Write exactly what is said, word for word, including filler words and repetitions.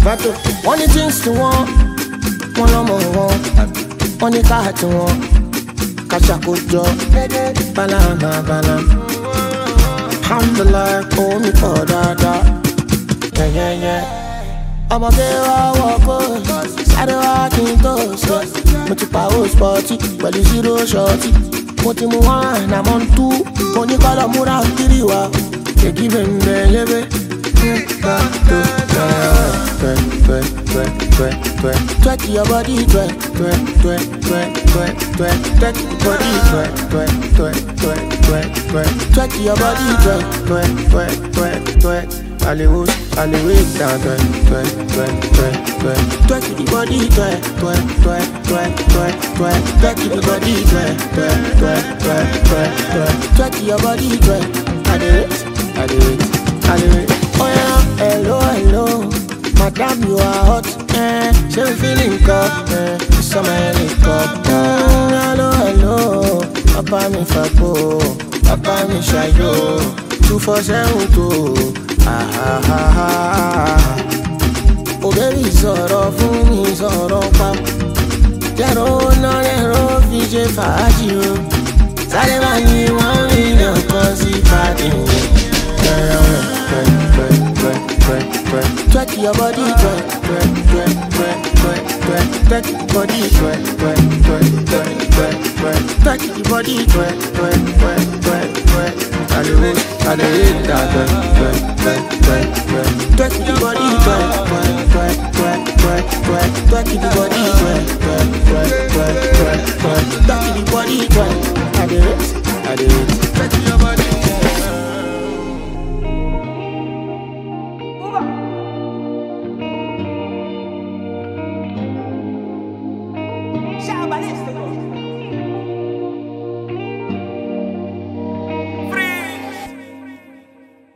Vato, wọ́n ní jeans tí wọ́n, wọ́n lọ́mọ wọn, wọ́n ní káà tí wọ́n, kàṣàkójọ, balama balama. Alhamdulillah, oh mi pọ̀ dáadáa, yeah yeah yeah. Ọmọge wa wọ́pọ̀, sáré wá kí n tó sọ. Mo ti pa ó spọ́tì pẹ̀lú zero ṣọ́ọ̀tì. Mo ti mú one, I'm on two. Mo ní kọ́lọ̀ múra kiri wa, èkì bẹ̀m̀bẹ̀ yẹ́bẹ̀. Twerk your body, twerk, twerk, twerk, twerk, twerk, twerk, twerk your body, twerk, twerk, twerk, twerk, twerk, twerk, twerk your body, twerk, twerk, twerk, twerk, twerk. Hollywood, Hollywood down, twerk, twerk, twerk, twerk, twerk, twerk your body, twerk, twerk, twerk, twerk, twerk, twerk, twerk your body, twerk, twerk, twerk, twerk, twerk, twerk, twerk your body, twerk. I do it, I do it, I do it. Oh yeah, hello, hello, madam, you are hot, eh? She feeling cup, eh? It's summer cup, eh? Hello, hello, papa mi fapo, papa mi shayo, two four seven two, ah ah ah ah. Oh baby, sọ̀rọ̀ fún mi, sọ̀rọ̀ pa. Jẹ́rọ náà lẹ́rọ fi ṣe fàájì o. Sáré máa ní wọ́n mílíọ̀n kan sí pàdé o. Twerk your body, twerk, twerk, twerk, twerk, twerk, twerk, twerk your body, twerk, twerk, twerk, twerk, twerk, twerk, twerk your body, twerk, twerk, twerk, twerk, twerk. I do it, I do it, that twerk, twerk, twerk, twerk, twerk, twerk your body, twerk, twerk, twerk, twerk, twerk, twerk, twerk your body, twerk.